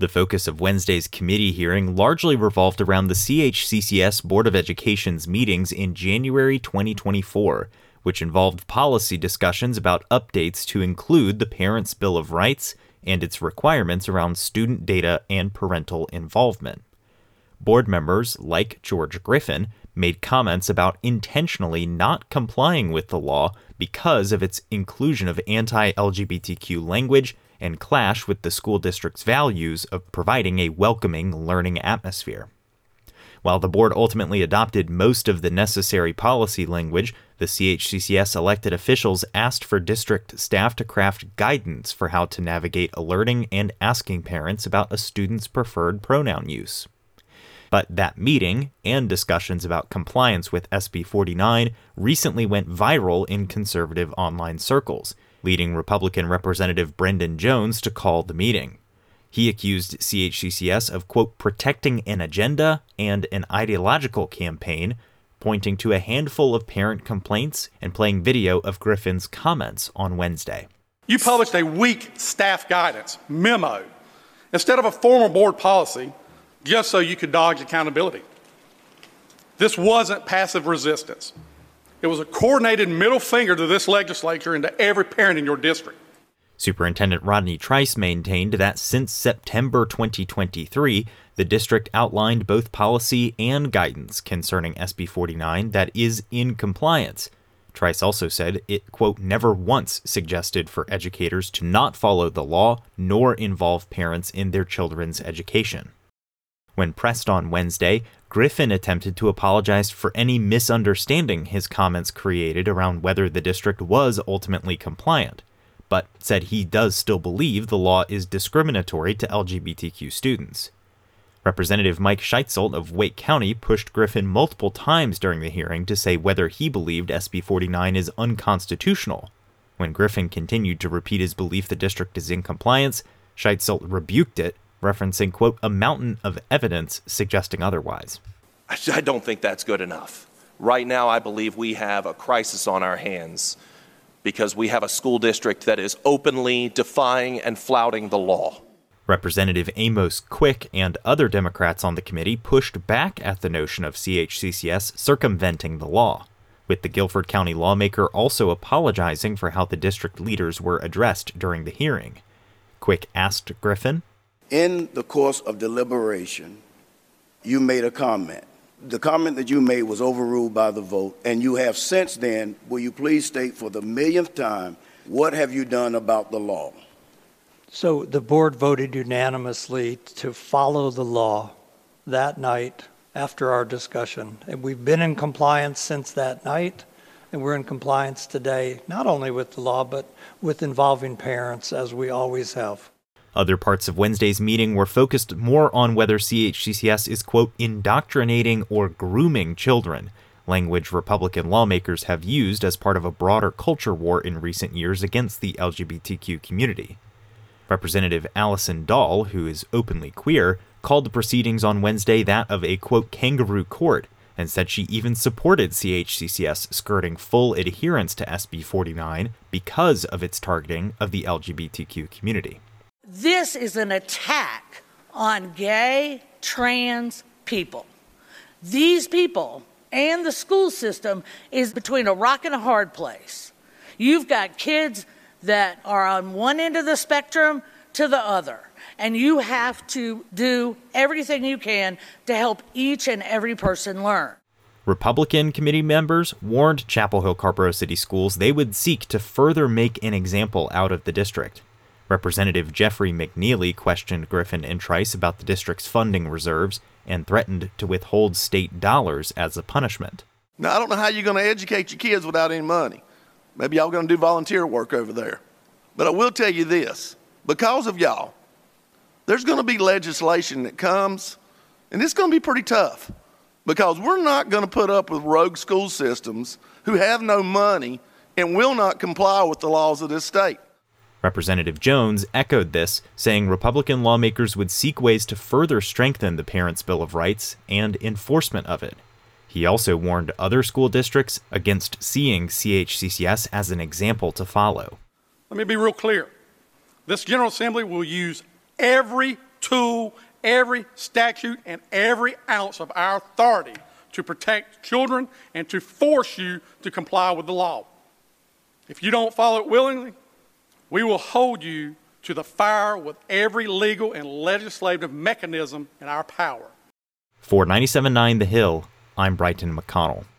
The focus of Wednesday's committee hearing largely revolved around the CHCCS Board of Education's meetings in January 2024, which involved policy discussions about updates to include the Parents' Bill of Rights and its requirements around student data and parental involvement. Board members, like George Griffin, made comments about intentionally not complying with the law because of its inclusion of anti-LGBTQ language and clash with the school district's values of providing a welcoming learning atmosphere. While the board ultimately adopted most of the necessary policy language, the CHCCS elected officials asked for district staff to craft guidance for how to navigate alerting and asking parents about a student's preferred pronoun use. But that meeting and discussions about compliance with SB 49 recently went viral in conservative online circles, leading Republican Representative Brendan Jones to call the meeting. He accused CHCCS of, quote, protecting an agenda and an ideological campaign, pointing to a handful of parent complaints and playing video of Griffin's comments on Wednesday. You published a weak staff guidance memo instead of a formal board policy just so you could dodge accountability. This wasn't passive resistance. It was a coordinated middle finger to this legislature and to every parent in your district. Superintendent Rodney Trice maintained that since September 2023, the district outlined both policy and guidance concerning SB 49 that is in compliance. Trice also said it, quote, never once suggested for educators to not follow the law nor involve parents in their children's education. When pressed on Wednesday, Griffin attempted to apologize for any misunderstanding his comments created around whether the district was ultimately compliant, but said he does still believe the law is discriminatory to LGBTQ students. Representative Mike Scheitzold of Wake County pushed Griffin multiple times during the hearing to say whether he believed SB 49 is unconstitutional. When Griffin continued to repeat his belief the district is in compliance, Scheitzold rebuked it, referencing, quote, a mountain of evidence suggesting otherwise. I don't think that's good enough. Right now, I believe we have a crisis on our hands because we have a school district that is openly defying and flouting the law. Representative Amos Quick and other Democrats on the committee pushed back at the notion of CHCCS circumventing the law, with the Guilford County lawmaker also apologizing for how the district leaders were addressed during the hearing. Quick asked Griffin, in the course of deliberation, you made a comment. The comment that you made was overruled by the vote, and you have since then, will you please state for the millionth time, what have you done about the law? So the board voted unanimously to follow the law that night after our discussion. And we've been in compliance since that night, and we're in compliance today, not only with the law, but with involving parents, as we always have. Other parts of Wednesday's meeting were focused more on whether CHCCS is, quote, indoctrinating or grooming children, language Republican lawmakers have used as part of a broader culture war in recent years against the LGBTQ community. Representative Allison Dahl, who is openly queer, called the proceedings on Wednesday that of a, quote, kangaroo court, and said she even supported CHCCS skirting full adherence to SB 49 because of its targeting of the LGBTQ community. This is an attack on gay, trans people. These people and the school system is between a rock and a hard place. You've got kids that are on one end of the spectrum to the other, and you have to do everything you can to help each and every person learn. Republican committee members warned Chapel Hill-Carrboro City Schools they would seek to further make an example out of the district. Representative Jeffrey McNeely questioned Griffin and Trice about the district's funding reserves and threatened to withhold state dollars as a punishment. Now, I don't know how you're going to educate your kids without any money. Maybe y'all going to do volunteer work over there. But I will tell you this, because of y'all, there's going to be legislation that comes, and it's going to be pretty tough, because we're not going to put up with rogue school systems who have no money and will not comply with the laws of this state. Representative Jones echoed this, saying Republican lawmakers would seek ways to further strengthen the Parents' Bill of Rights and enforcement of it. He also warned other school districts against seeing CHCCS as an example to follow. Let me be real clear. This General Assembly will use every tool, every statute, and every ounce of our authority to protect children and to force you to comply with the law. If you don't follow it willingly, we will hold you to the fire with every legal and legislative mechanism in our power. For 97.9 The Hill, I'm Brighton McConnell.